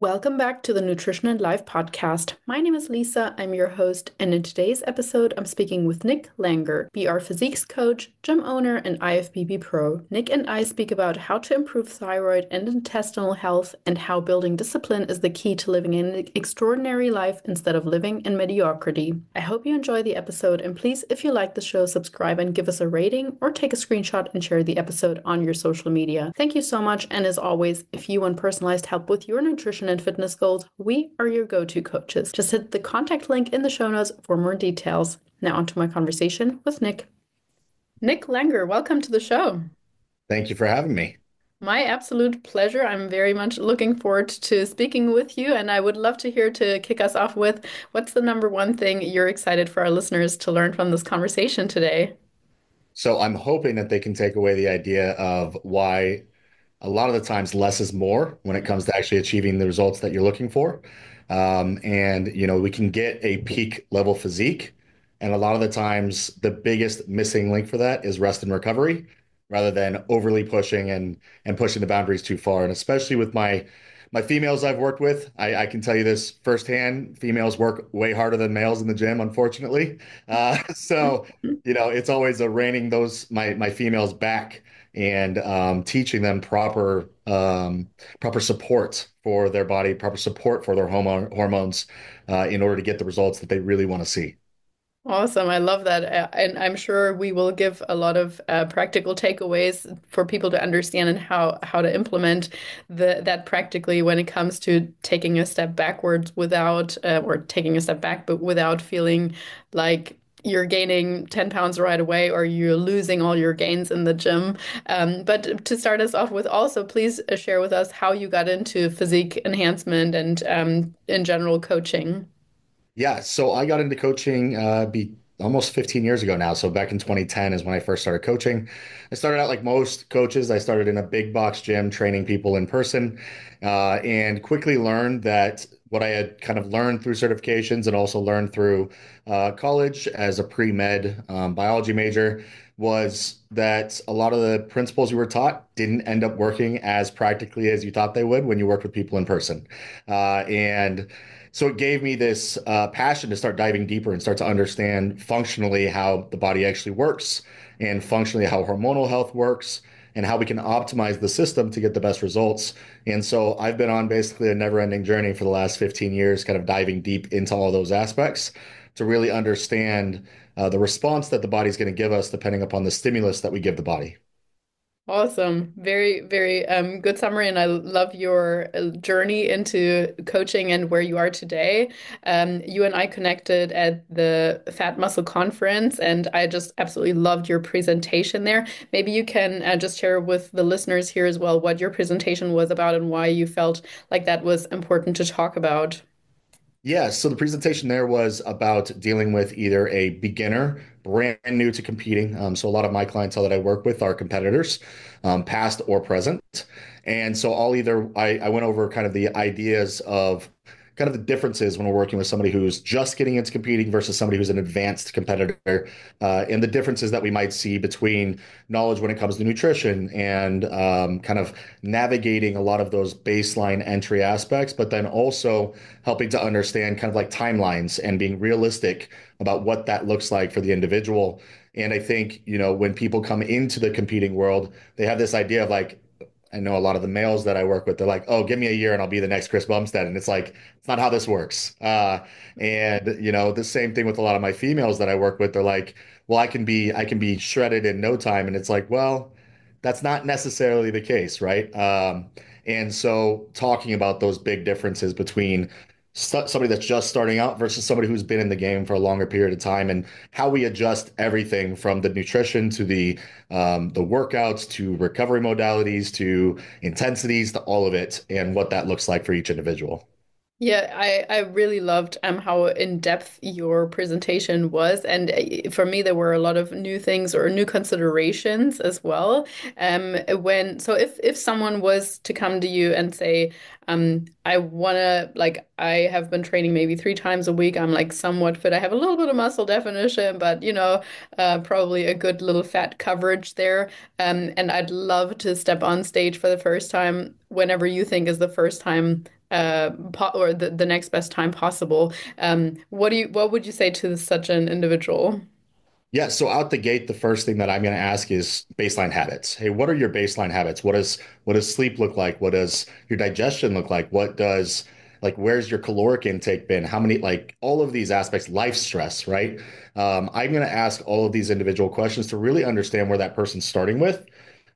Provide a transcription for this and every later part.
Welcome back to the Nutrition and Life podcast. My name is Lisa. I'm your host, and in today's episode, I'm speaking with Nick Langer, BR Physiques coach, gym owner, and IFBB pro. Nick and I speak about how to improve thyroid and intestinal health and how building discipline is the key to living an extraordinary life instead of living in mediocrity. I hope you enjoy the episode, and please, if you like the show, subscribe and give us a rating or take a screenshot and share the episode on your social media. Thank you so much, and as always, if you want personalized help with your nutrition and fitness goals, we are your go-to coaches. Just hit the contact link in the show notes for more details. Now onto my conversation with Nick. Nick Langer, welcome to the show. Thank you for having me. My absolute pleasure. I'm very much looking forward to speaking with you, and I would love to hear to kick us off with what's the number one thing you're excited for our listeners to learn from this conversation today? So I'm hoping that they can take away the idea of why a lot of the times less is more when it comes to actually achieving the results that you're looking for. We can get a peak level physique. And a lot of the times, the biggest missing link for that is rest and recovery rather than overly pushing and pushing the boundaries too far. And especially with my females I've worked with, I can tell you this firsthand. Females work way harder than males in the gym, unfortunately. It's always a reining my females back and teaching them proper support for their body, proper support for their hormones in order to get the results that they really want to see. Awesome. I love that. And I'm sure we will give a lot of practical takeaways for people to understand and how to implement that practically when it comes to taking a step backwards without, or taking a step back, but without feeling like you're gaining 10 pounds right away or you're losing all your gains in the gym. But to start us off with, also, please share with us how you got into physique enhancement and in general coaching. Yeah, so I got into coaching be almost 15 years ago now. So back in 2010 is when I first started coaching. I started out like most coaches. I started in a big box gym training people in person, and quickly learned that what I had kind of learned through certifications and also learned through college as a pre-med biology major was that a lot of the principles you were taught didn't end up working as practically as you thought they would when you worked with people in person. And so it gave me this passion to start diving deeper and start to understand functionally how the body actually works and functionally how hormonal health works and how we can optimize the system to get the best results. And so I've been on basically a never-ending journey for the last 15 years, kind of diving deep into all those aspects to really understand the response that the body's going to give us depending upon the stimulus that we give the body. Awesome. Very, very good summary. And I love your journey into coaching and where you are today. You and I connected at the Fat Muscle Conference, and I just absolutely loved your presentation there. Maybe you can just share with the listeners here as well what your presentation was about and why you felt like that was important to talk about. Yeah, so the presentation there was about dealing with either a beginner, brand new to competing. So a lot of my clientele that I work with are competitors, past or present. And so I went over kind of the ideas of kind of the differences when we're working with somebody who's just getting into competing versus somebody who's an advanced competitor, and the differences that we might see between knowledge when it comes to nutrition and kind of navigating a lot of those baseline entry aspects, but then also helping to understand kind of like timelines and being realistic about what that looks like for the individual. And I think, when people come into the competing world, they have this idea of like, I know a lot of the males that I work with, they're like, oh, give me a year and I'll be the next Chris Bumstead. And it's like, it's not how this works. The same thing with a lot of my females that I work with. They're like, well, I can be shredded in no time. And it's like, well, that's not necessarily the case, right? And so talking about those big differences between somebody that's just starting out versus somebody who's been in the game for a longer period of time and how we adjust everything from the nutrition to the workouts to recovery modalities to intensities to all of it and what that looks like for each individual. Yeah, I really loved how in depth your presentation was, and for me there were a lot of new things or new considerations as well. If someone was to come to you and say, I wanna like I have been training maybe 3 times a week. I'm like somewhat fit. I have a little bit of muscle definition, but probably a good little fat coverage there. And I'd love to step on stage for the first time whenever you think is the first time or the next best time possible. What would you say to such an individual? Yeah, so out the gate, the first thing that I'm going to ask is baseline habits. Hey, what are your baseline habits? What does sleep look like? What does your digestion look like? What does like where's your caloric intake been? How many like all of these aspects, life stress, right? I'm going to ask all of these individual questions to really understand where that person's starting with.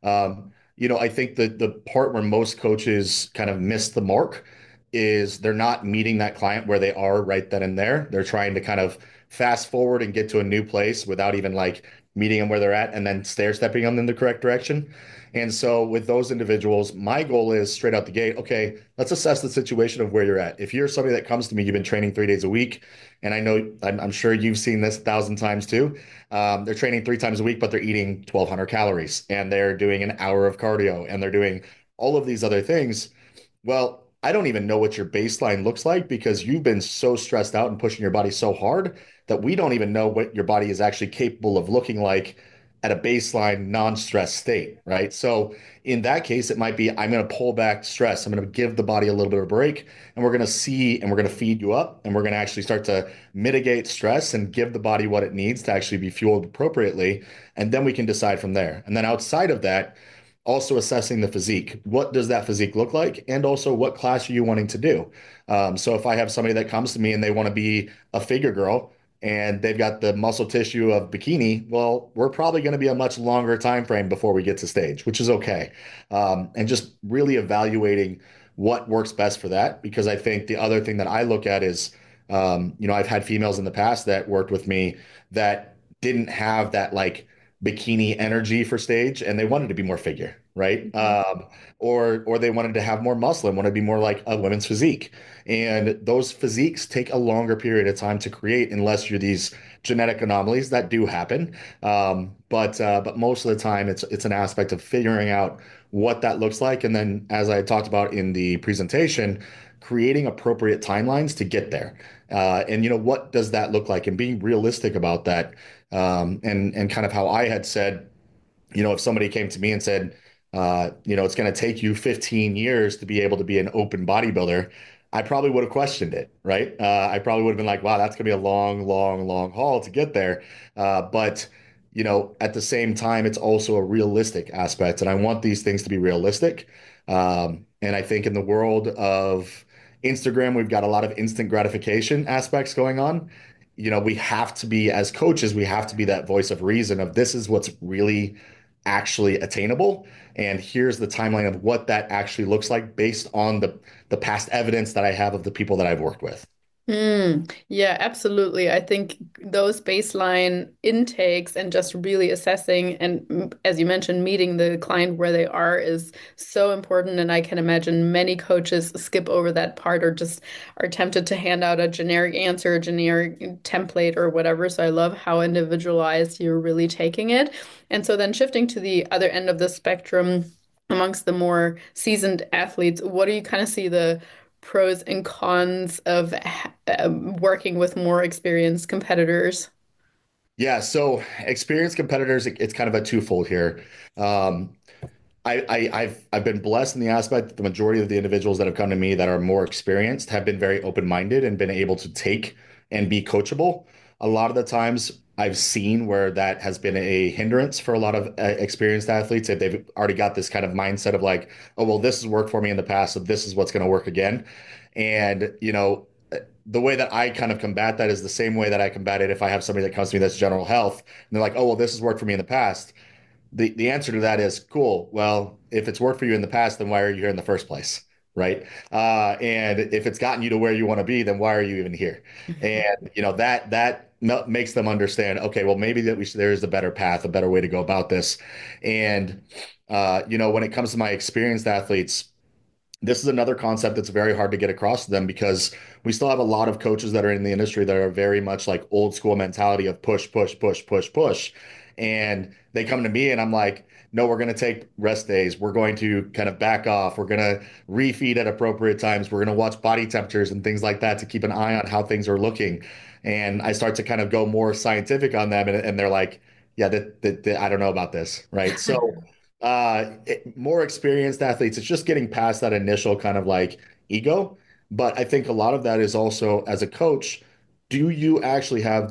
I think that the part where most coaches kind of miss the mark is they're not meeting that client where they are right then and there. They're trying to kind of fast forward and get to a new place without even like meeting them where they're at and then stair stepping them in the correct direction. And so with those individuals, my goal is straight out the gate, okay, let's assess the situation of where you're at. If you're somebody that comes to me, you've been training 3 days a week, and I know I'm sure you've seen this 1,000 times too. They're training 3 times a week, but they're eating 1,200 calories and they're doing an hour of cardio and they're doing all of these other things. Well, I don't even know what your baseline looks like because you've been so stressed out and pushing your body so hard that we don't even know what your body is actually capable of looking like at a baseline non-stress state, right? So in that case, it might be I'm going to pull back stress. I'm going to give the body a little bit of a break, and we're going to see and we're going to feed you up, and we're going to actually start to mitigate stress and give the body what it needs to actually be fueled appropriately. And then we can decide from there. And then outside of that, also assessing the physique. What does that physique look like? And also, what class are you wanting to do? So if I have somebody that comes to me and they want to be a figure girl and they've got the muscle tissue of bikini, well, we're probably going to be a much longer time frame before we get to stage, which is okay. And just really evaluating what works best for that. Because I think the other thing that I look at is, I've had females in the past that worked with me that didn't have that like bikini energy for stage and they wanted to be more figure, right? Or they wanted to have more muscle and want to be more like a women's physique. And those physiques take a longer period of time to create unless you're these genetic anomalies that do happen. But most of the time it's an aspect of figuring out what that looks like. And then as I talked about in the presentation, creating appropriate timelines to get there. And what does that look like and being realistic about that and kind of how I had said, if somebody came to me and said, it's going to take you 15 years to be able to be an open bodybuilder, I probably would have questioned it, right? I probably would have been like, wow, that's going to be a long, long, long haul to get there. But at the same time, it's also a realistic aspect, and I want these things to be realistic. And I think in the world of Instagram, we've got a lot of instant gratification aspects going on. We have to be, as coaches, we have to be that voice of reason of this is what's really actually attainable. And here's the timeline of what that actually looks like based on the past evidence that I have of the people that I've worked with. Yeah, absolutely. I think those baseline intakes and just really assessing and, as you mentioned, meeting the client where they are is so important. And I can imagine many coaches skip over that part or just are tempted to hand out a generic answer, a generic template or whatever. So I love how individualized you're really taking it. And so then shifting to the other end of the spectrum amongst the more seasoned athletes, what do you kind of see the pros and cons of working with more experienced competitors? Yeah, so experienced competitors, it's kind of a twofold here. Um, I've been blessed in the aspect that the majority of the individuals that have come to me that are more experienced have been very open-minded and been able to take and be coachable. A lot of the times I've seen where that has been a hindrance for a lot of experienced athletes if they've already got this kind of mindset of like, oh, well, this has worked for me in the past, so this is what's going to work again. And, the way that I kind of combat that is the same way that I combat it if I have somebody that comes to me that's general health and they're like, oh, well, this has worked for me in the past. The answer to that is cool. Well, if it's worked for you in the past, then why are you here in the first place? Right. And if it's gotten you to where you want to be, then why are you even here? And that makes them understand, okay, well, maybe there is a better path, a better way to go about this. And when it comes to my experienced athletes, this is another concept that's very hard to get across to them because we still have a lot of coaches that are in the industry that are very much like old school mentality of push, push, push, push, push. And they come to me and I'm like, no, we're going to take rest days. We're going to kind of back off. We're going to refeed at appropriate times. We're going to watch body temperatures and things like that to keep an eye on how things are looking. And I start to kind of go more scientific on them. And they're like, yeah, that I don't know about this. Right. So more experienced athletes, it's just getting past that initial kind of like ego But I think a lot of that is also as a coach, do you actually have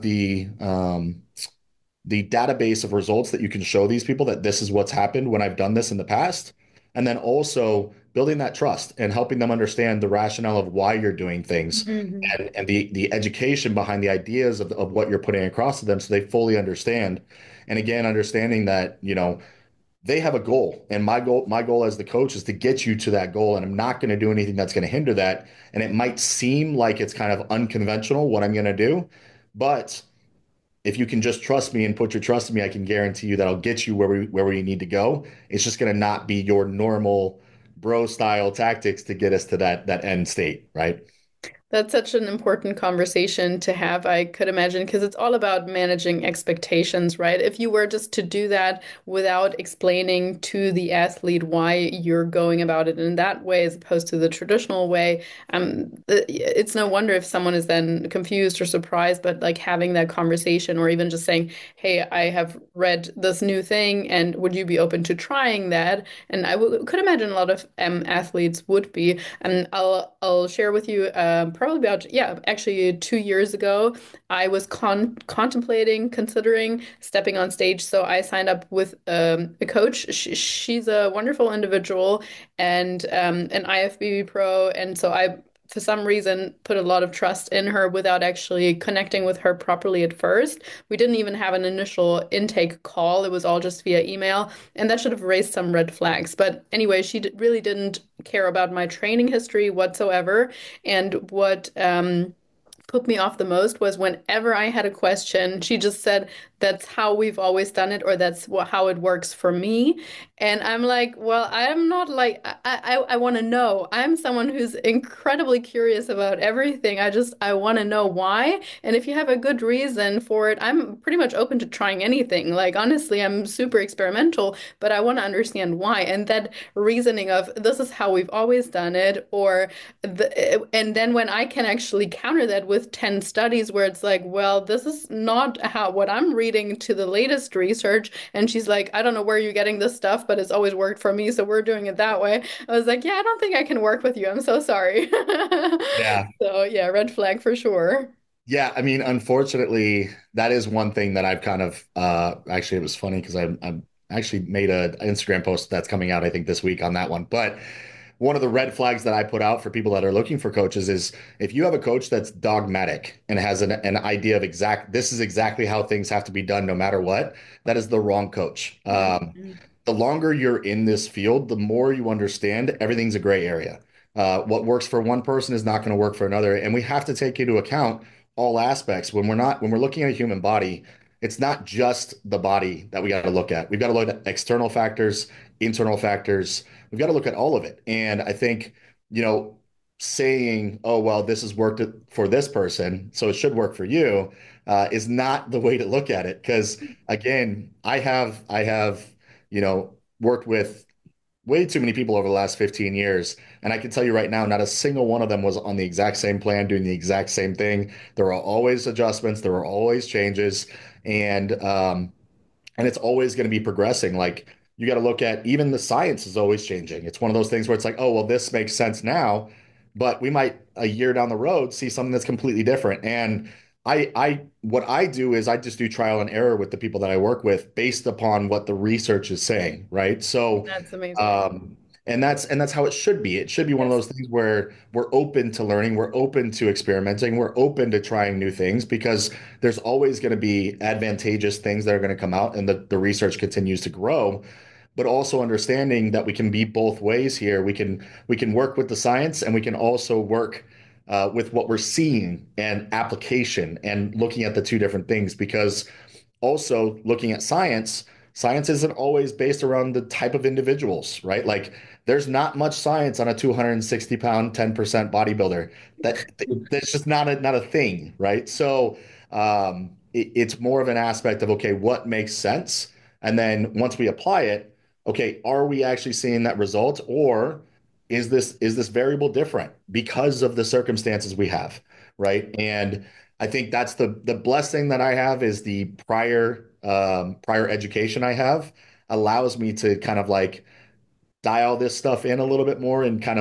the database of results that you can show these people that this is what's happened when I've done this in the past? And then also building that trust and helping them understand the rationale of why you're doing things Mhm. and the education behind the ideas of what you're putting across to them so they fully understand. And again, understanding that, they have a goal. And my goal as the coach is to get you to that goal. And I'm not going to do anything that's going to hinder that. And it might seem like it's kind of unconventional what I'm going to do, but if you can just trust me and put your trust in me, I can guarantee you that I'll get you where we need to go. It's just going to not be your normal bro style tactics to get us to that end state, right? That's such an important conversation to have, I could imagine, because it's all about managing expectations, right? If you were just to do that without explaining to the athlete why you're going about it in that way as opposed to the traditional way, it's no wonder if someone is then confused or surprised, but like having that conversation or even just saying, hey, I have read this new thing and would you be open to trying that? And could imagine a lot of athletes would be. And I'll share with you probably about yeah actually 2 years ago I was considering stepping on stage. So I signed up with a coach. She's a wonderful individual and an IFBB pro, and so I for some reason put a lot of trust in her without actually connecting with her properly at first. We didn't even have an initial intake call. It was all just via email, and that should have raised some red flags. But anyway, she really didn't care about my training history whatsoever. And what put me off the most was whenever I had a question, she just said, that's how we've always done it, or that's how it works for me. And I'm like, well, I'm not like, I want to know. I'm someone who's incredibly curious about everything. I want to know why. And if you have a good reason for it, I'm pretty much open to trying anything. Like, honestly, I'm super experimental, but I want to understand why. And that reasoning of this is how we've always done it, or and then when I can actually counter that with 10 studies where it's like, well, this is not how what I'm reading to the latest research. And she's like, I don't know where you're getting this stuff, but it's always worked for me, so we're doing it that way. I was like, yeah, I don't think I can work with you. I'm so sorry. Yeah. So yeah, red flag for sure. Yeah, I mean, unfortunately, that is one thing that I've kind of actually it was funny because I actually made a Instagram post that's coming out, I think, this week on that one. But one of the red flags that I put out for people that are looking for coaches is if you have a coach that's dogmatic and has an idea of this is exactly how things have to be done no matter what, that is the wrong coach. Mhm. The longer you're in this field, the more you understand everything's a gray area. What works for one person is not going to work for another, and we have to take into account all aspects when we're looking at a human body. It's not just the body that we got to look at. We've got to look at external factors, internal factors. We've got to look at all of it. And I think, you know, saying, "Oh, well, this has worked for this person, so it should work for you," is not the way to look at it. Because again, I have worked with way too many people over the last 15 years. And I can tell you right now, not a single one of them was on the exact same plan, doing the exact same thing. There were always adjustments, there were always changes. And it's always going to be progressing. Like you got to look at even the science is always changing. It's one of those things where it's like, oh, well, this makes sense now, but we might a year down the road see something that's completely different. And what I do is I just do trial and error with the people that I work with based upon what the research is saying, right? So, That's amazing. um, and that's how it should be. It should be one of Yes. those things where we're open to learning, we're open to experimenting, we're open to trying new things because there's always going to be advantageous things that are going to come out and the research continues to grow, but also understanding that we can be both ways here. We can work with the science and we can also work with what we're seeing and application and looking at the two different things because also looking at science isn't always based around the type of individuals, right? Like there's not much science on a 260 pound 10% bodybuilder. That's just not a thing, right? So it's more of an aspect of okay, what makes sense? And then once we apply it, okay, are we actually seeing that result or is this variable different because of the circumstances we have, right? And I think that's the blessing that I have is the prior education I have allows me to kind of like dial this stuff in a little bit more and kind of like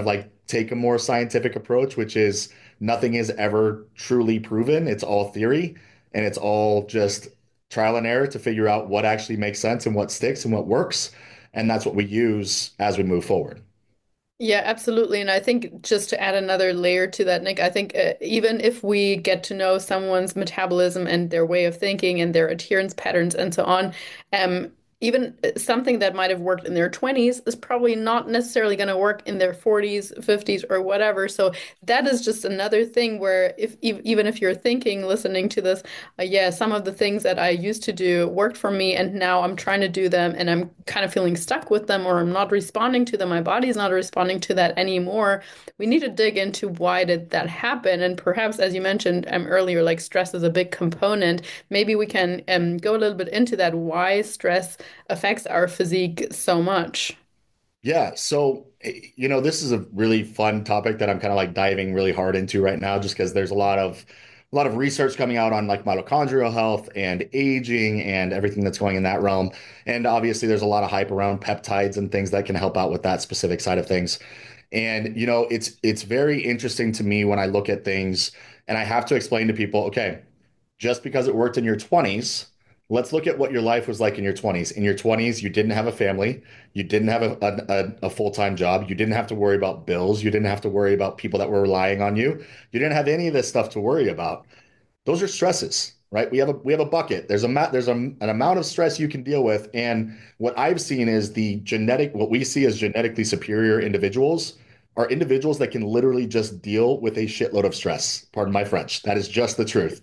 take a more scientific approach, which is nothing is ever truly proven. It's all theory and it's all just trial and error to figure out what actually makes sense and what sticks and what works. And that's what we use as we move forward. Yeah, absolutely. And I think just to add another layer to that, Nick, I think even if we get to know someone's metabolism and their way of thinking and their adherence patterns and so on, um, even something that might have worked in their 20s is probably not necessarily going to work in their 40s, 50s, or whatever. So that is just another thing where even if you're thinking, listening to this, yeah, some of the things that I used to do worked for me, and now I'm trying to do them and I'm kind of feeling stuck with them, or I'm not responding to them. My body's not responding to that anymore. We need to dig into why did that happen? And perhaps, as you mentioned earlier, like stress is a big component. Maybe we can go a little bit into that, why stress affects our physique so much. Yeah, so this is a really fun topic that I'm kind of like diving really hard into right now, just because there's a lot of research coming out on like mitochondrial health and aging and everything that's going in that realm. And obviously, there's a lot of hype around peptides and things that can help out with that specific side of things. And it's very interesting to me when I look at things and I have to explain to people, okay, just because it worked in your 20s, let's look at what your life was like in your 20s. In your 20s, you didn't have a family, you didn't have a full-time job, you didn't have to worry about bills, you didn't have to worry about people that were relying on you. You didn't have any of this stuff to worry about. Those are stresses, right? We have a bucket. There's an amount of stress you can deal with, and what I've seen is what we see as genetically superior individuals are individuals that can literally just deal with a shitload of stress. Pardon my French. That is just the truth.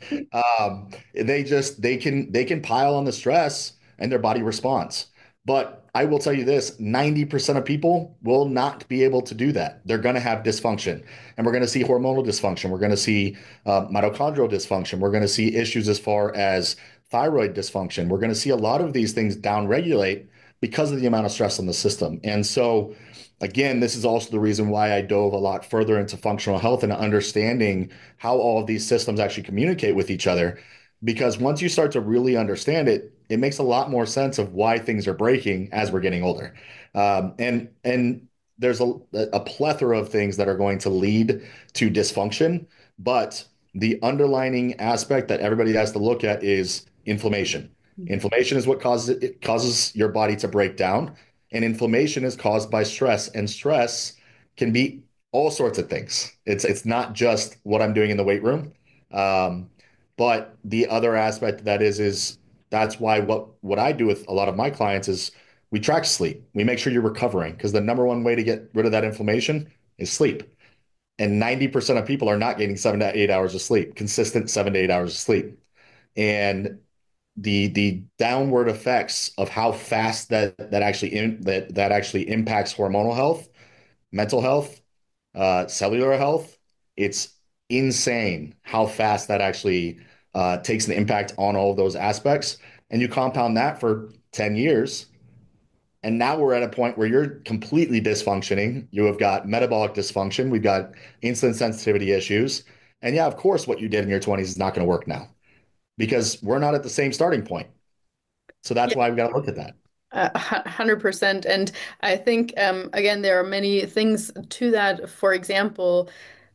They can pile on the stress and their body responds. But I will tell you this, 90% of people will not be able to do that. They're going to have dysfunction, and we're going to see hormonal dysfunction. We're going to see mitochondrial dysfunction. We're going to see issues as far as thyroid dysfunction. We're going to see a lot of these things downregulate because of the amount of stress on the system. And so, again, this is also the reason why I dove a lot further into functional health and understanding how all of these systems actually communicate with each other. Because once you start to really understand it, it makes a lot more sense of why things are breaking as we're getting older. And there's a plethora of things that are going to lead to dysfunction, but the underlining aspect that everybody has to look at is inflammation. Inflammation is what causes your body to break down, and inflammation is caused by stress, and stress can be all sorts of things. It's not just what I'm doing in the weight room. Um, but the other aspect of that is that's why what I do with a lot of my clients is we track sleep. We make sure you're recovering because the number one way to get rid of that inflammation is sleep. And 90% of people are not getting 7 to 8 hours of sleep, consistent 7 to 8 hours of sleep. And the downward effects of how fast that actually impacts hormonal health, mental health, cellular health, it's insane how fast that actually takes an impact on all of those aspects. And you compound that for 10 years, and now we're at a point where you're completely dysfunctioning. You have got metabolic dysfunction. We've got insulin sensitivity issues. And yeah, of course, what you did in your 20s is not going to work now because we're not at the same starting point. So that's Yeah, why we've got to look at that. 100%. And I think, again, there are many things to that. For example,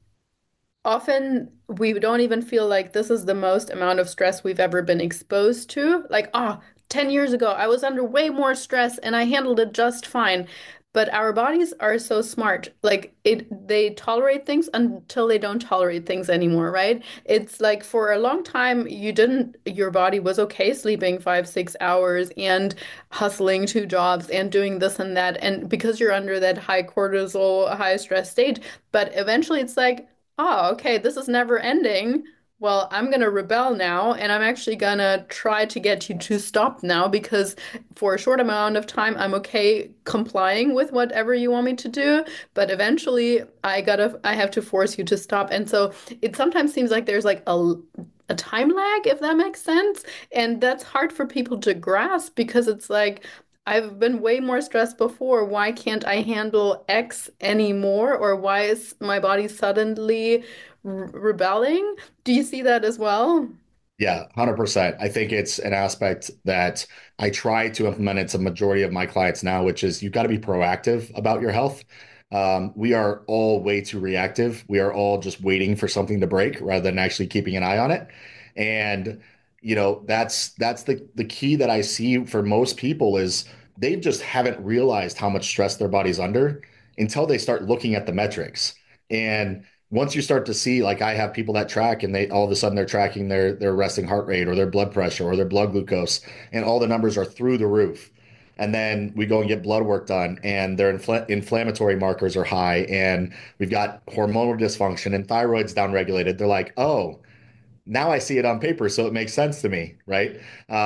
often we don't even feel like this is the most amount of stress we've ever been exposed to. Like, 10 years ago, I was under way more stress and I handled it just fine. But our bodies are so smart. Like they tolerate things until they don't tolerate things anymore, right? It's like for a long time, your body was okay sleeping 5, 6 hours and hustling two jobs and doing this and that. And because you're under that high cortisol, high stress state, but eventually it's like, oh, okay, this is never ending. Well, I'm gonna rebel now, and I'm actually gonna try to get you to stop now because for a short amount of time, I'm okay complying with whatever you want me to do, but eventually I have to force you to stop. And so it sometimes seems like there's like a time lag, if that makes sense. And that's hard for people to grasp because it's like, I've been way more stressed before. Why can't I handle X anymore? Or why is my body suddenly rebelling? Do you see that as well? Yeah, 100%. I think it's an aspect that I try to implement into the majority of my clients now, which is you've got to be proactive about your health. We are all way too reactive. We are all just waiting for something to break rather than actually keeping an eye on it. And that's the key that I see for most people is they just haven't realized how much stress their body's under until they start looking at the metrics. And once you start to see, like I have people that track and they all of a sudden they're tracking their resting heart rate or their blood pressure or their blood glucose, and all the numbers are through the roof. And then we go and get blood work done, and their inflammatory markers are high, and we've got hormonal dysfunction and thyroid's downregulated. They're like, oh, now I see it on paper, so it makes sense to me, right?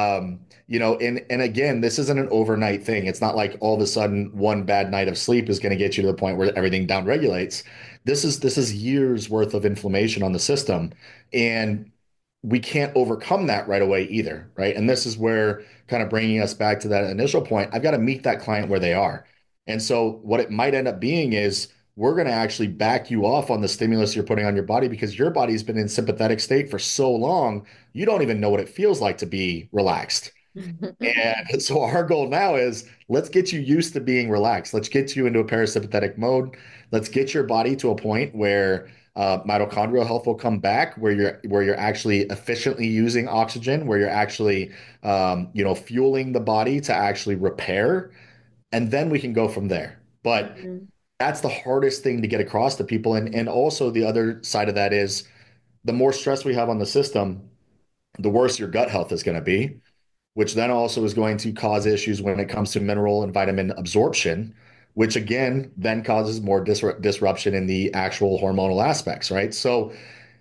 And again, this isn't an overnight thing. It's not like all of a sudden one bad night of sleep is going to get you to the point where everything downregulates. This is years worth of inflammation on the system, and we can't overcome that right away either, right? And this is where kind of bringing us back to that initial point, I've got to meet that client where they are. And so what it might end up being is we're going to actually back you off on the stimulus you're putting on your body because your body's been in sympathetic state for so long, you don't even know what it feels like to be relaxed. And so our goal now is let's get you used to being relaxed. Let's get you into a parasympathetic mode. Let's get your body to a point where mitochondrial health will come back, where you're actually efficiently using oxygen, where you're actually fueling the body to actually repair, and then we can go from there. But Mhm. that's the hardest thing to get across to people. And also the other side of that is the more stress we have on the system, the worse your gut health is going to be, which then also is going to cause issues when it comes to mineral and vitamin absorption, which again then causes more disruption in the actual hormonal aspects, right? So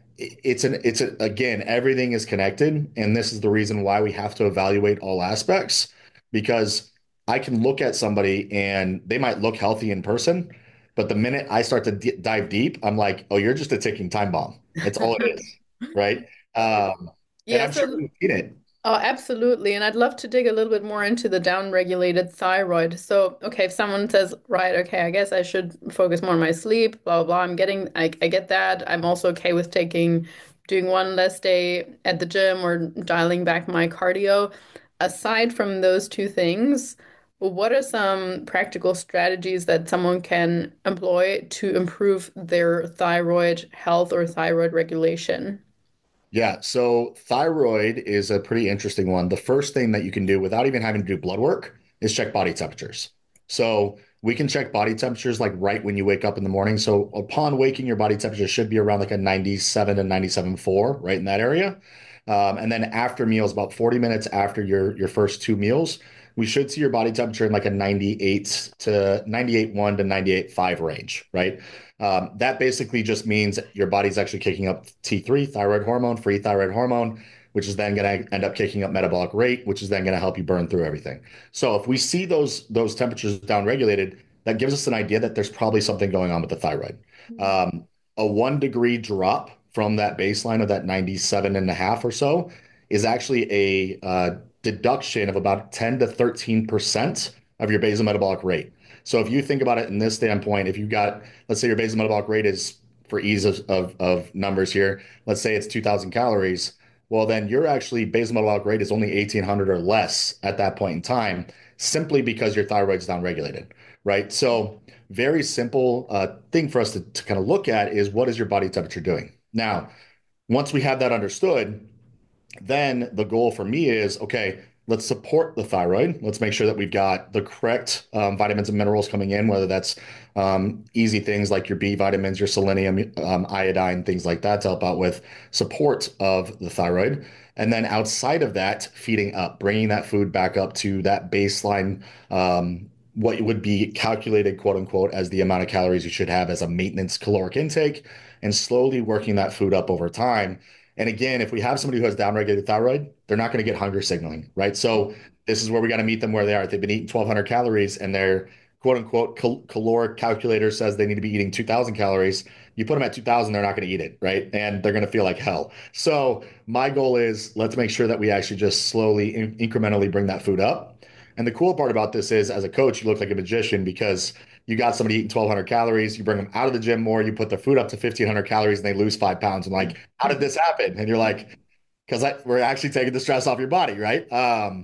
again, everything is connected, and this is the reason why we have to evaluate all aspects, because I can look at somebody and they might look healthy in person, but the minute I start to dive deep, I'm like, oh, you're just a ticking time bomb. That's all it is, right? Um, and Yeah, I'm sure so you've seen it. oh, absolutely. And I'd love to dig a little bit more into the downregulated thyroid. So, okay, if someone says, right, okay, I guess I should focus more on my sleep, blah, blah, blah. I get that. I'm also okay with doing one less day at the gym or dialing back my cardio. Aside from those two things, what are some practical strategies that someone can employ to improve their thyroid health or thyroid regulation? Yeah, so thyroid is a pretty interesting one. The first thing that you can do without even having to do blood work is check body temperatures. So we can check body temperatures like right when you wake up in the morning. So upon waking, your body temperature should be around like a 97 to 97.4, right in that area. And then after meals, about 40 minutes after your first two meals, we should see your body temperature in like a 98.1 to 98.5 range, right? That basically just means your body's actually kicking up T3, thyroid hormone, free thyroid hormone, which is then going to end up kicking up metabolic rate, which is then going to help you burn through everything. So if we see those temperatures downregulated, that gives us an idea that there's probably something going on with the thyroid. Um, a 1 degree drop from that baseline of that 97 and a half or so is actually a deduction of about 10 to 13% of your basal metabolic rate. So if you think about it in this standpoint, if you've got, let's say your basal metabolic rate is, for ease of numbers here, let's say it's 2,000 calories. Well, then your actually basal metabolic rate is only 1,800 or less at that point in time, simply because your thyroid's downregulated, right? So very simple thing for us to kind of look at is what is your body temperature doing? Now, once we have that understood, then the goal for me is okay, let's support the thyroid. Let's make sure that we've got the correct vitamins and minerals coming in, whether that's easy things like your B vitamins, your selenium, iodine, things like that to help out with support of the thyroid. And then outside of that, feeding up, bringing that food back up to that baseline, what would be calculated, quote unquote, as the amount of calories you should have as a maintenance caloric intake, and slowly working that food up over time. And again, if we have somebody who has downregulated thyroid, they're not going to get hunger signaling, right? So this is where we got to meet them where they are. If they've been eating 1,200 calories and their quote unquote caloric calculator says they need to be eating 2,000 calories, you put them at 2,000, they're not going to eat it, right? And they're going to feel like hell. So my goal is let's make sure that we actually just slowly, incrementally bring that food up. And the cool part about this is, as a coach, you look like a magician because you got somebody eating 1,200 calories, you bring them out of the gym more, you put their food up to 1,500 calories, and they lose 5 pounds. And like, how did this happen? And you're like, because we're actually taking the stress off your body, right?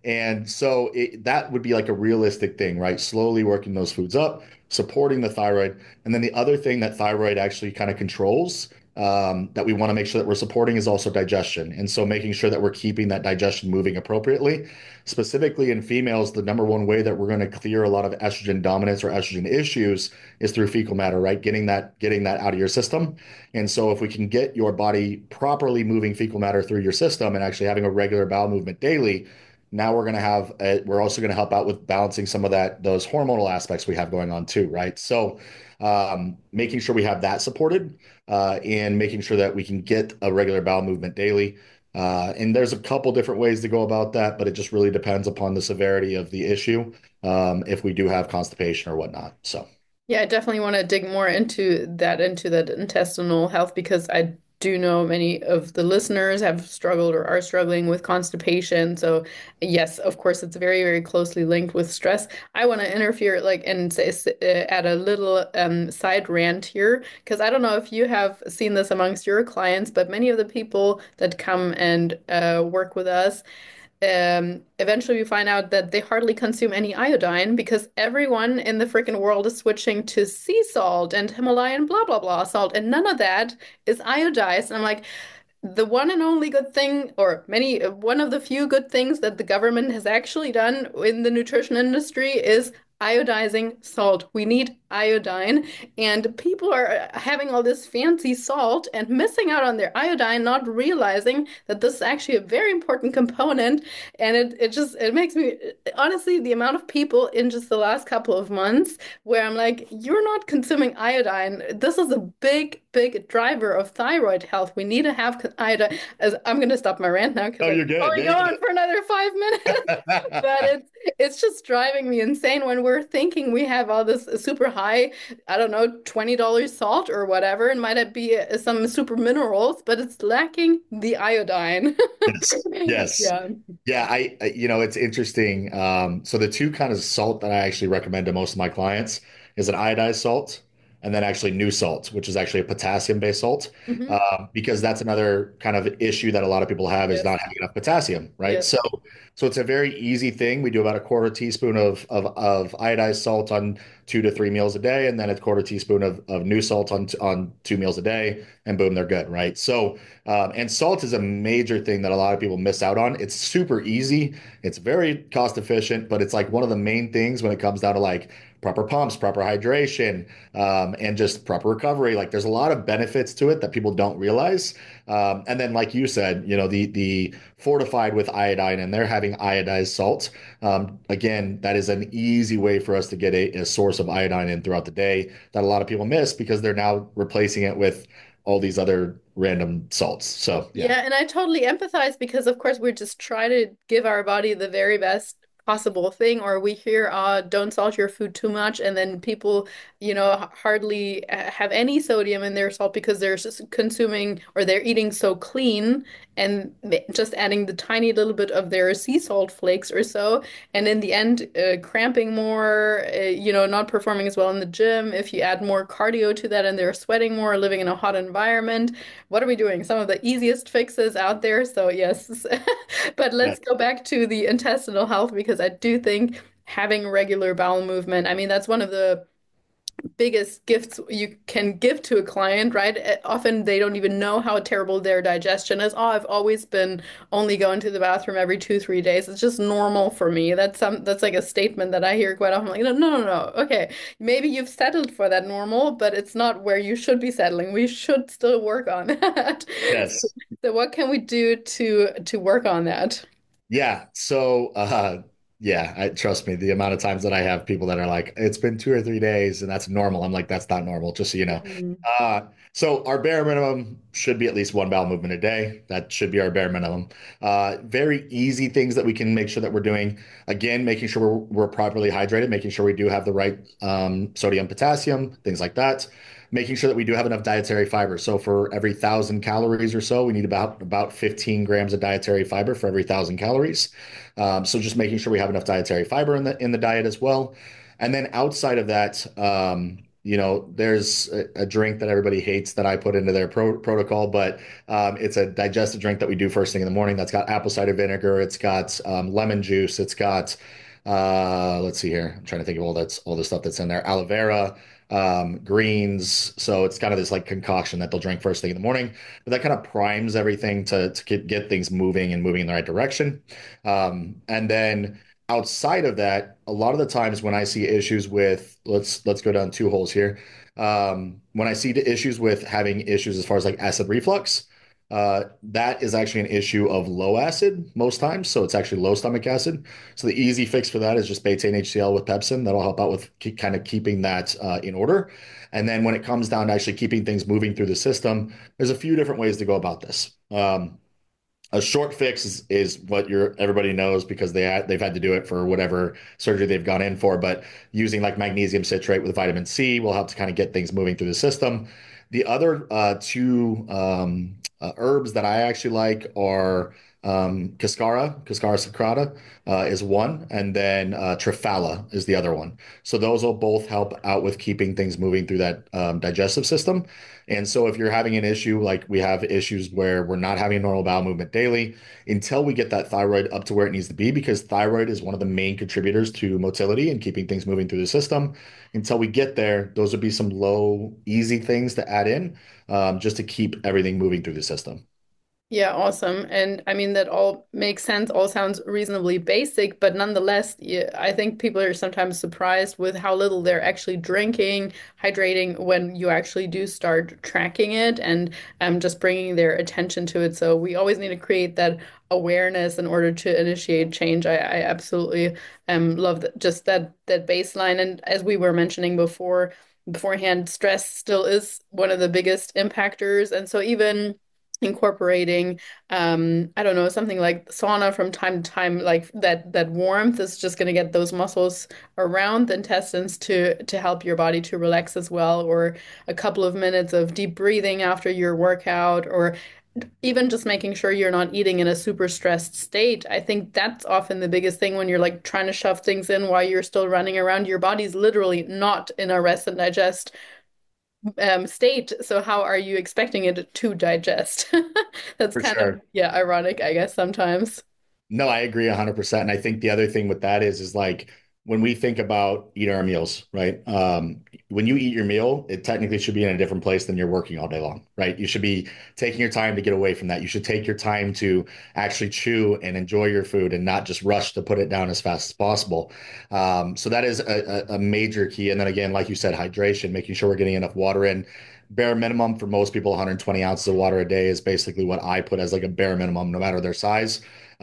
And so that would be like a realistic thing, right? Slowly working those foods up, supporting the thyroid. And then the other thing that thyroid actually kind of controls, that we want to make sure that we're supporting, is also digestion. And so making sure that we're keeping that digestion moving appropriately. Specifically in females, the number one way that we're going to clear a lot of estrogen dominance or estrogen issues is through fecal matter, right? Getting that out of your system. And so if we can get your body properly moving fecal matter through your system and actually having a regular bowel movement daily, now we're also going to help out with balancing some of those hormonal aspects we have going on too, right? So making sure we have that supported, and making sure that we can get a regular bowel movement daily. And there's a couple different ways to go about that, but it just really depends upon the severity of the issue, if we do have constipation or whatnot. So. Yeah, I definitely want to dig more into that intestinal health, because I do know many of the listeners have struggled or are struggling with constipation. So yes, of course, it's very, very closely linked with stress. I want to interfere, like, and say, add a little side rant here, because I don't know if you have seen this amongst your clients, but many of the people that come and work with us, eventually we find out that they hardly consume any iodine, because everyone in the freaking world is switching to sea salt and Himalayan blah blah blah salt, and none of that is iodized. And I'm like, the one and only good thing, or one of the few good things that the government has actually done in the nutrition industry, is iodizing salt. We need iodine, and people are having all this fancy salt and missing out on their iodine, not realizing that this is actually a very important component. And it makes me, honestly, the amount of people in just the last couple of months where I'm like, you're not consuming iodine. This is a big, big driver of thyroid health. We need to have iodine. As I'm going to stop my rant now because Oh, I you're could good. probably Yeah, go you're on for another 5 minutes. good. But it's just driving me insane when we're thinking we have all this super high, I don't know, $20 salt or whatever, and might be some super minerals, but it's lacking the iodine. Yes. Yes. Yeah. Yeah, it's interesting. So the two kind of salt that I actually recommend to most of my clients is an iodized salt, and then actually new salt, which is actually a potassium-based salt, Hmm. because that's another kind of issue that a lot of people have, is Yes. not having enough potassium, right? Yes. So it's a very easy thing. We do about a quarter teaspoon of iodized salt on 2 to 3 meals a day, and then a quarter teaspoon of new salt on 2 meals a day, and boom, they're good, right? So and salt is a major thing that a lot of people miss out on. It's super easy. It's very cost efficient, but it's like one of the main things when it comes down to like proper pumps, proper hydration, and just proper recovery. Like there's a lot of benefits to it that people don't realize. And then, like you said, the fortified with iodine, and they're having iodized salt. Again, that is an easy way for us to get a source of iodine in throughout the day that a lot of people miss because they're now replacing it with all these other random salts. So yeah. Yeah, and I totally empathize, because of course we're just trying to give our body the very best possible thing, or we hear, don't salt your food too much, and then people, hardly have any sodium in their salt because they're just consuming, or they're eating so clean, and just adding the tiny little bit of their sea salt flakes or so, and in the end, cramping more, not performing as well in the gym. If you add more cardio to that and they're sweating more, living in a hot environment, what are we doing? Some of the easiest fixes out there. So yes, but Yeah. let's go back to the intestinal health, because I do think having regular bowel movement, I mean, that's one of the biggest gifts you can give to a client, right? Often they don't even know how terrible their digestion is. Oh, I've always been only going to the bathroom every 2, 3 days. It's just normal for me. That's like a statement that I hear quite often. Like, no, no, no, no. Okay, maybe you've settled for that normal, but it's not where you should be settling. We should still work on that. So, Yes. so what can we do to work on that? Yeah. So, yeah, trust me, the amount of times that I have people that are like, it's been 2 or 3 days and that's normal. I'm like, that's not normal, just so you know. Mhm. Uh, so our bare minimum should be at least one bowel movement a day. That should be our bare minimum. Very easy things that we can make sure that we're doing. Again, making sure we're properly hydrated, making sure we do have the right sodium, potassium, things like that. Making sure that we do have enough dietary fiber. So for every 1,000 calories or so, we need about 15 grams of dietary fiber for every 1,000 calories. So just making sure we have enough dietary fiber in the diet as well. And then outside of that, there's a drink that everybody hates that I put into their protocol, but it's a digestive drink that we do first thing in the morning. That's got apple cider vinegar. It's got lemon juice. It's got, let's see here. I'm trying to think of all the stuff that's in there. Aloe vera, greens. So it's kind of this like concoction that they'll drink first thing in the morning. But that kind of primes everything to get things moving and moving in the right direction. And then outside of that, a lot of the times when I see issues with, let's go down two holes here. When I see the issues with having issues as far as like acid reflux, that is actually an issue of low acid most times. So it's actually low stomach acid. So the easy fix for that is just betaine HCl with Pepsin. That'll help out with kind of keeping that in order. And then when it comes down to actually keeping things moving through the system, there's a few different ways to go about this. A short fix is what everybody knows because they've had to do it for whatever surgery they've gone in for. But using like magnesium citrate with vitamin C will help to kind of get things moving through the system. The other two herbs that I actually like are Cascara sacrata is one, and then Triphala is the other one. So those will both help out with keeping things moving through that digestive system. And so if you're having an issue, like we have issues where we're not having normal bowel movement daily, until we get that thyroid up to where it needs to be, because thyroid is one of the main contributors to motility and keeping things moving through the system. Until we get there, those would be some low, easy things to add in, just to keep everything moving through the system. Yeah, awesome. And I mean, that all makes sense, all sounds reasonably basic, but nonetheless, yeah, I think people are sometimes surprised with how little they're actually drinking, hydrating when you actually do start tracking it and just bringing their attention to it. So we always need to create that awareness in order to initiate change. I absolutely love just that baseline. And as we were mentioning beforehand, stress still is one of the biggest impactors. And so even incorporating I don't know, something like sauna from time to time, like that warmth is just going to get those muscles around the intestines to help your body to relax as well, or a couple of minutes of deep breathing after your workout, or even just making sure you're not eating in a super stressed state. I think that's often the biggest thing when you're like trying to shove things in while you're still running around. Your body's literally not in a rest and digest state. So how are you expecting it to digest? That's For kind of, sure. yeah, ironic, I guess, sometimes. No, I agree 100%. And I think the other thing with that is like when we think about eating our meals, right? When you eat your meal, it technically should be in a different place than you're working all day long, right? You should be taking your time to get away from that. You should take your time to actually chew and enjoy your food and not just rush to put it down as fast as possible. So that is a major key. And then again, like you said, hydration, making sure we're getting enough water in. Bare minimum for most people, 120 ounces of water a day is basically what I put as like a bare minimum, no matter their size,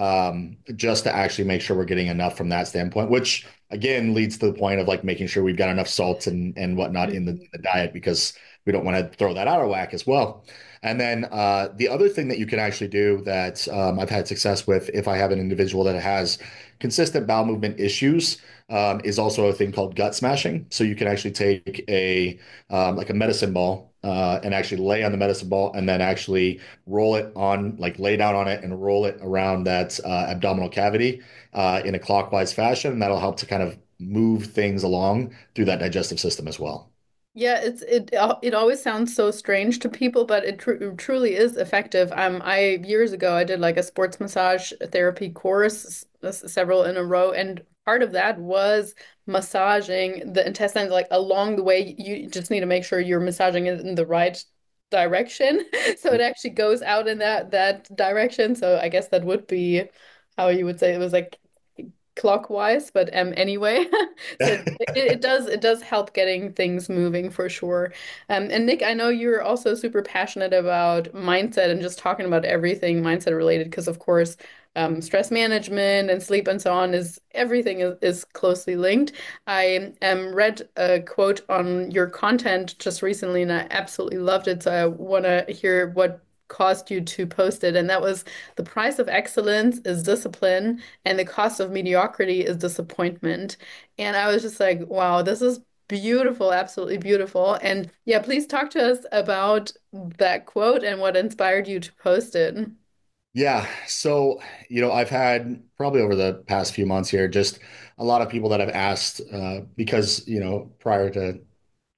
just to actually make sure we're getting enough from that standpoint, which again leads to the point of like making sure we've got enough salt and whatnot in Mhm. the diet because we don't want to throw that out of whack as well. And then the other thing that you can actually do that I've had success with if I have an individual that has consistent bowel movement issues is also a thing called gut smashing. So you can actually take like a medicine ball and actually lay on the medicine ball and then actually roll it on, like lay down on it and roll it around that abdominal cavity in a clockwise fashion. And that'll help to kind of move things along through that digestive system as well. Yeah, it always sounds so strange to people, but it truly is effective. I years ago I did like a sports massage therapy course, several in a row, and part of that was massaging the intestines like along the way. You just need to make sure you're massaging it in the right direction, so it actually goes out in that direction. So I guess that would be how you would say it was like clockwise, but anyway. So it does help getting things moving for sure. And Nick, I know you're also super passionate about mindset and just talking about everything mindset related, because of course, stress management and sleep and so on is everything is closely linked. I read a quote on your content just recently, and I absolutely loved it. So I want to hear what caused you to post it, and that was: the price of excellence is discipline, and the cost of mediocrity is disappointment. And I was just like, wow, this is beautiful, absolutely beautiful. And yeah, please talk to us about that quote and what inspired you to post it. Yeah. So, I've had probably over the past few months here, just a lot of people that have asked, because, prior to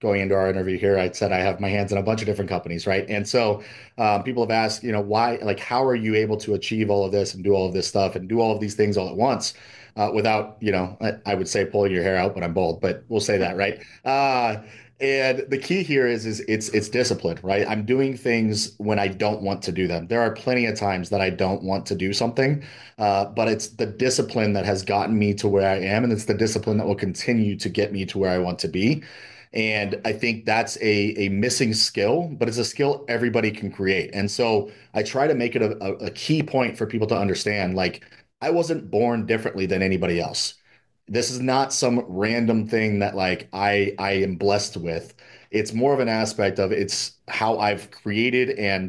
going into our interview here, I said I have my hands in a bunch of different companies, right? And so people have asked, why, like, how are you able to achieve all of this and do all of this stuff and do all of these things all at once without, I would say pulling your hair out, but I'm bald, but we'll say that, right? And the key here is it's discipline, right? I'm doing things when I don't want to do them. There are plenty of times that I don't want to do something, but it's the discipline that has gotten me to where I am, and it's the discipline that will continue to get me to where I want to be. And I think that's a missing skill, but it's a skill everybody can create. And so I try to make it a key point for people to understand, like, I wasn't born differently than anybody else. This is not some random thing that like I am blessed with. It's more of an aspect of it's how I've created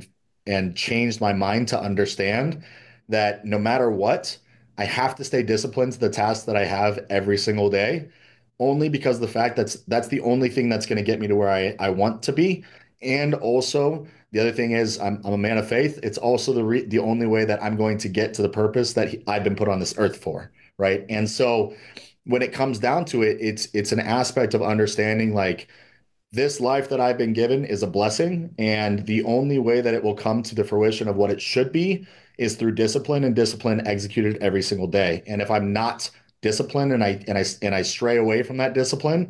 and changed my mind to understand that no matter what, I have to stay disciplined to the tasks that I have every single day, only because the fact that's the only thing that's going to get me to where I want to be. And also the other thing is I'm a man of faith. It's also the only way that I'm going to get to the purpose that I've been put on this earth for, right? And so when it comes down to it, it's an aspect of understanding like this life that I've been given is a blessing, and the only way that it will come to the fruition of what it should be is through discipline and discipline executed every single day. And if I'm not disciplined and I stray away from that discipline,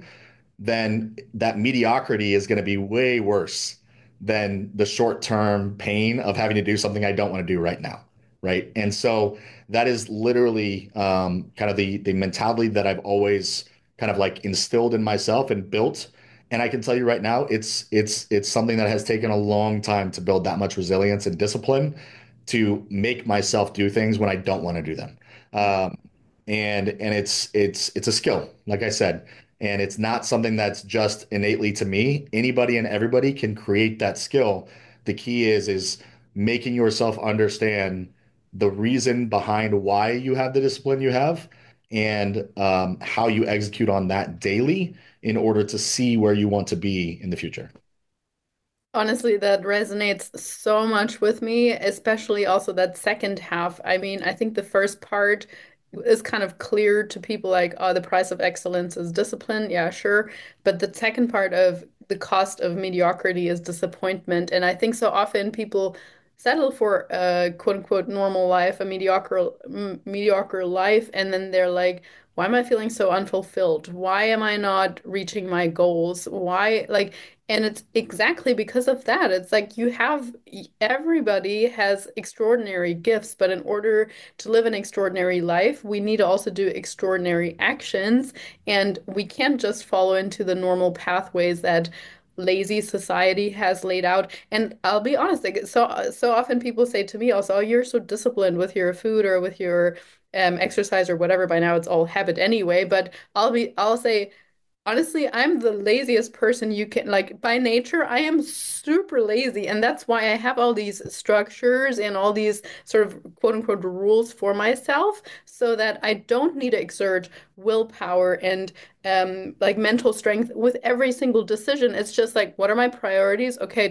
then that mediocrity is going to be way worse than the short-term pain of having to do something I don't want to do right now, right? And so that is literally kind of the mentality that I've always kind of like instilled in myself and built. And I can tell you right now, it's something that has taken a long time to build that much resilience and discipline to make myself do things when I don't want to do them. Um, and it's a skill, like I said, and it's not something that's just innately to me. Anybody and everybody can create that skill. The key is making yourself understand the reason behind why you have the discipline you have and how you execute on that daily in order to see where you want to be in the future. Honestly, that resonates so much with me, especially also that second half. I mean, I think the first part is kind of clear to people like, oh, the price of excellence is discipline. Yeah, sure. But the second part of the cost of mediocrity is disappointment. And I think so often people settle for a quote unquote normal life, a mediocre life, and then they're like, why am I feeling so unfulfilled? Why am I not reaching my goals? Why, like, and it's exactly because of that. It's like everybody has extraordinary gifts, but in order to live an extraordinary life, we need to also do extraordinary actions. And we can't just follow into the normal pathways that lazy society has laid out. And I'll be honest, like so often people say to me also, oh, you're so disciplined with your food or with your exercise or whatever. By now it's all habit anyway, but I'll say honestly, I'm the laziest person you can, like, by nature, I am super lazy. And that's why I have all these structures and all these sort of quote unquote rules for myself so that I don't need to exert willpower and like mental strength with every single decision. It's just like, what are my priorities? Okay,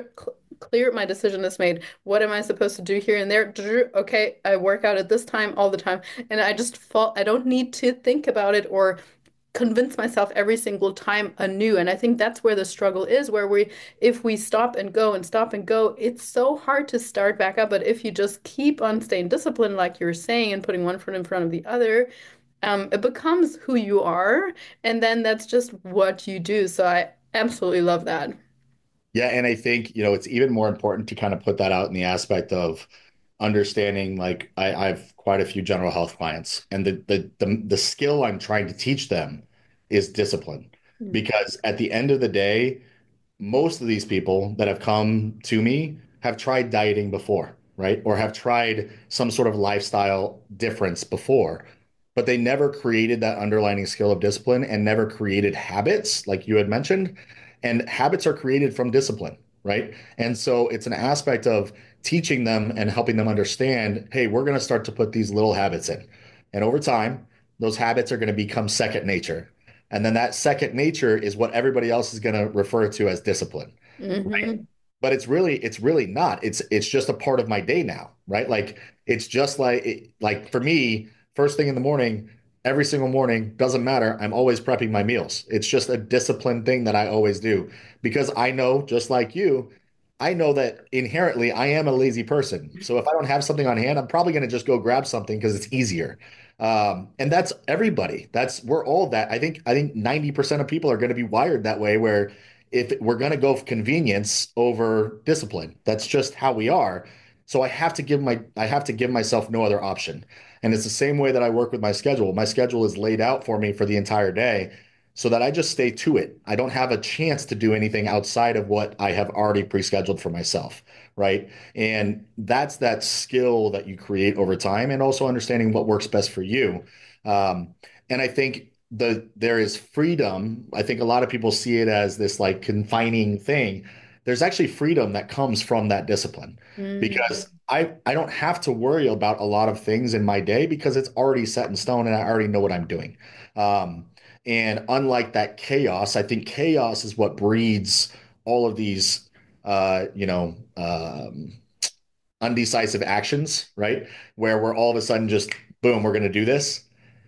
clear, my decision is made. What am I supposed to do here and there? Okay, I work out at this time all the time. And I just fall, I don't need to think about it or convince myself every single time anew. And I think that's where the struggle is, where if we stop and go and stop and go, it's so hard to start back up. But if you just keep on staying disciplined, like you're saying, and putting one foot in front of the other, it becomes who you are. And then that's just what you do. So I absolutely love that. Yeah, and I think, it's even more important to kind of put that out in the aspect of understanding like I've quite a few general health clients, and the skill I'm trying to teach them is discipline. Mm. Because at the end of the day, most of these people that have come to me have tried dieting before, right? Or have tried some sort of lifestyle difference before, but they never created that underlining skill of discipline and never created habits like you had mentioned. And habits are created from discipline, right? And so it's an aspect of teaching them and helping them understand, hey, we're going to start to put these little habits in. And over time, those habits are going to become second nature. And then that second nature is what everybody else is going to refer to as discipline, right? Hmm. But it's really not. It's just a part of my day now, right? Like it's just like for me, first thing in the morning, every single morning. Doesn't matter. I'm always prepping my meals. It's just a disciplined thing that I always do because I know, just like you, I know that inherently I am a lazy person. So if I don't have something on hand, I'm probably going to just go grab something because it's easier. And that's everybody. We're all that. I think 90% of people are going to be wired that way, where if we're going to go for convenience over discipline, that's just how we are. So I have to give myself no other option. And it's the same way that I work with my schedule. My schedule is laid out for me for the entire day so that I just stay to it. I don't have a chance to do anything outside of what I have already pre-scheduled for myself, right? And that's that skill that you create over time and also understanding what works best for you. And I think there is freedom. I think a lot of people see it as this like confining thing. There's actually freedom that comes from that discipline Mm. because I don't have to worry about a lot of things in my day because it's already set in stone and I already know what I'm doing. Um, and unlike that chaos, I think chaos is what breeds all of these, undecisive actions, right? Where we're all of a sudden just, boom, we're going to do this.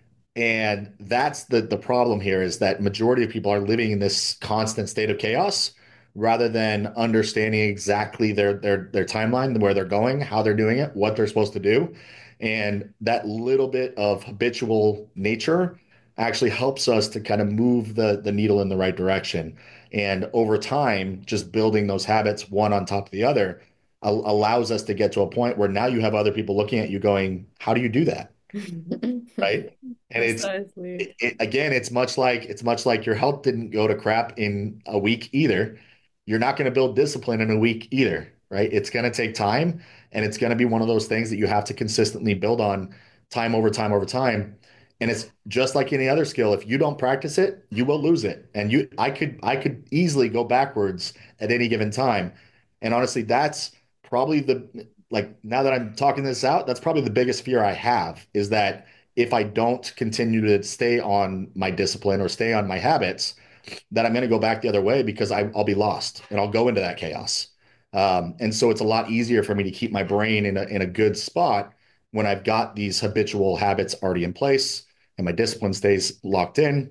And that's the problem here is that majority of people are living in this constant state of chaos rather than understanding exactly their timeline, where they're going, how they're doing it, what they're supposed to do. And that little bit of habitual nature actually helps us to kind of move the needle in the right direction. And over time, just building those habits one on top of the other allows us to get to a point where now you have other people looking at you going, how do you do that? Right? And Precisely. again, it's much like your health didn't go to crap in a week either. You're not going to build discipline in a week either, right? It's going to take time, and it's going to be one of those things that you have to consistently build on time over time over time. And it's just like any other skill. If you don't practice it, you will lose it. And I could easily go backwards at any given time. And honestly, that's probably like now that I'm talking this out, that's probably the biggest fear I have is that if I don't continue to stay on my discipline or stay on my habits, that I'm going to go back the other way because I'll be lost and I'll go into that chaos. And so it's a lot easier for me to keep my brain in a good spot when I've got these habitual habits already in place and my discipline stays locked in.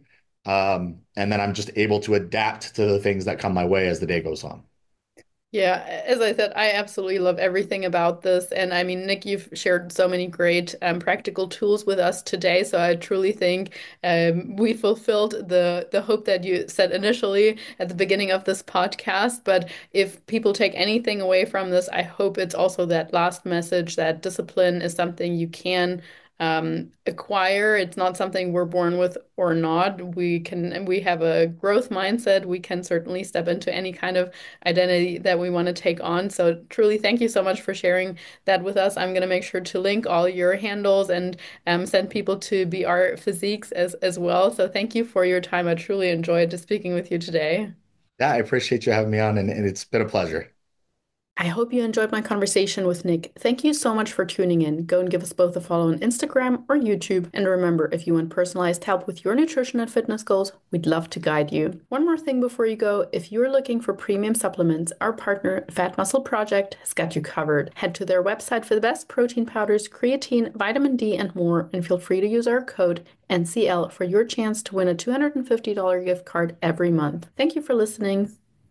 And then I'm just able to adapt to the things that come my way as the day goes on. Yeah, as I said, I absolutely love everything about this. And I mean, Nick, you've shared so many great practical tools with us today. So I truly think we fulfilled the hope that you set initially at the beginning of this podcast. But if people take anything away from this, I hope it's also that last message that discipline is something you can acquire. It's not something we're born with or not. We have a growth mindset. We can certainly step into any kind of identity that we want to take on. So truly, thank you so much for sharing that with us. I'm going to make sure to link all your handles and send people to BR Physiques as well. So thank you for your time. I truly enjoyed speaking with you today. Yeah, I appreciate you having me on, and it's been a pleasure. I hope you enjoyed my conversation with Nick. Thank you so much for tuning in. Go and give us both a follow on Instagram or YouTube. And remember, if you want personalized help with your nutrition and fitness goals, we'd love to guide you. One more thing before you go, if you're looking for premium supplements, our partner, Fat Muscle Project, has got you covered. Head to their website for the best protein powders, creatine, vitamin D, and more, and feel free to use our code NCL for your chance to win a $250 gift card every month. Thank you for listening.